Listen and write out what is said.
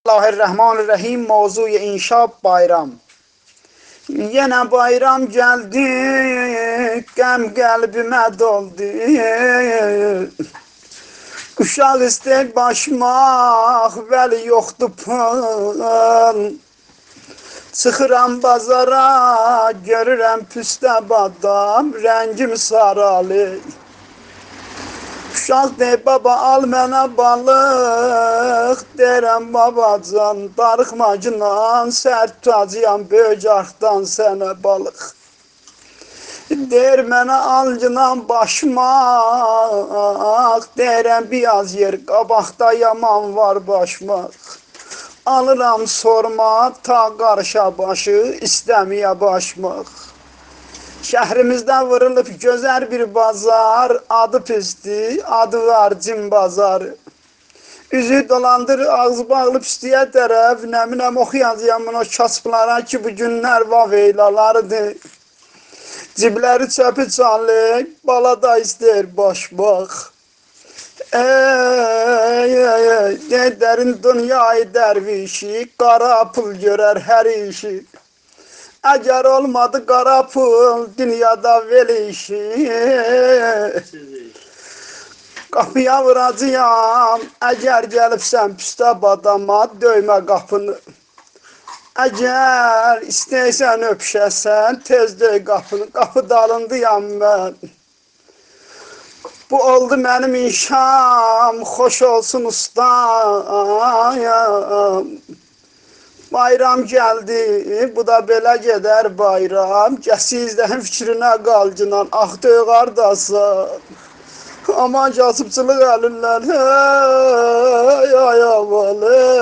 Bismillahirrahmanirrahim. Mavzu-i inşa bayram. Yine bayram geldi, qəm qəlbimə doldu. Uşaq istəyir başmaq, vəli yoxdur pul. Çıxıram bazara, görürəm püstə badam, rəngim saralır. Uşaq deyir, baba al mənə balıq, deyirəm babacan, darıxmacınan, sərt tutacağım, böyük arxdan sənə balıq. Deyir, mənə alcınan başmaq, deyirəm biraz yer, qabaqda yaman var başmaq. Alıram sorma, ta qarşa başı, istəməyə başmaq. Şəhrimizdə vurulub gözəl bir bazar, adı pisdi, adı var cin bazarı. Üzü dolandır, ağzı bağlı pisliyə tərəf, nəminəm oxuyacağım o kasıblara ki, bu günlər vaveylalarıdır. Cibləri çöpü çalır, bala da istəyir başmaq. Dərin dünyayı dərvişi, qara pul görər hər işi. Əgər olmadı qara pul, dünyada veli işi. Qapıya vuracağım, əgər gəlibsən püstə badama, döymə qapını. Əgər istəysən öpüşəsən, tez döy qapını, qapı dalındayam mən. Bu oldu mənim inşam, xoş olsun ustayam. Bayram gəldi, bu da belə gedər bayram. Sizlərin fikrinə qalcınan, ax döy qardasan. Aman kasıbçılıq əlindən, hey ay avalı.